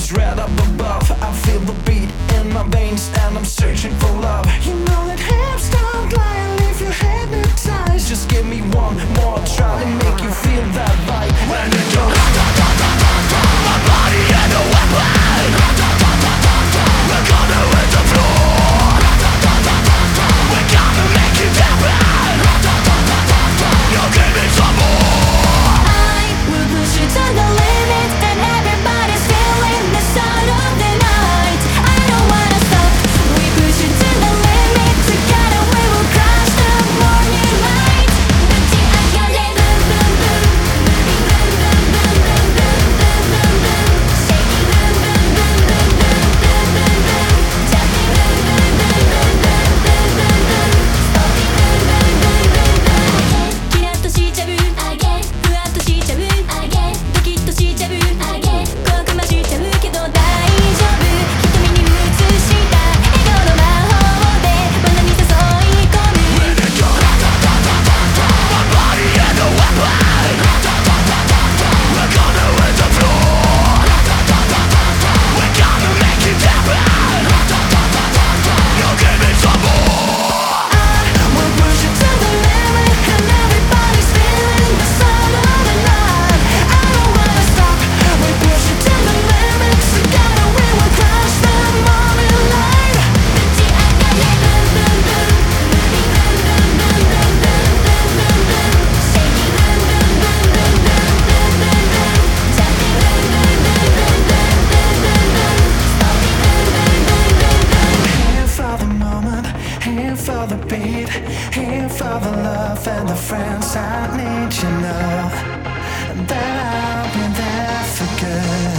is red up above. I feel the beat in my veins and I'm searching for love. You know that hips don't lie and leave you hypnotized. Just give me one more try to make you feel that vibe. When you go my body and a weapon, we're gonna hit the floor. We're gonna make it happen. You give me some more. I will push you to the limit, and everybody's feeling the sound of the night. I don't wanna stop. We push you to the limit. Together we will crush the morning light. Touching on your leg, boom boom boom, moving boom boom boom boom boom boom boom boom, shaking boom boom boom boom boom boom boom boom, jumping boom boom boom boom boom boom boom boom, stopping boom boom boom boom boom. キラッとしちゃう、ふわっとしちゃう、ドキッとしちゃう、怖くましちゃうけど大丈夫。瞳に映した笑顔の魔法で罠に誘い込む。 When it go my body and a weapon, we're gonna hit the floor. We're gonna make it happen. You give me some more. We'll push it to the limit, and everybody's feeling the sound of the night. I don't wanna stop. We push it to the limit. Together we will crush the morning light. Touching on your leg, boom boom boom, moving boom boom boom boom boom boom boom boom, shaking boom boom boom boom boom boom boom boom, jumping boom boom boom boom boom boom boom boom, stopping boom boom boom boom boom. Here for the moment, here for the beat, here for the love and the friends I need. You know that I'll be there for good.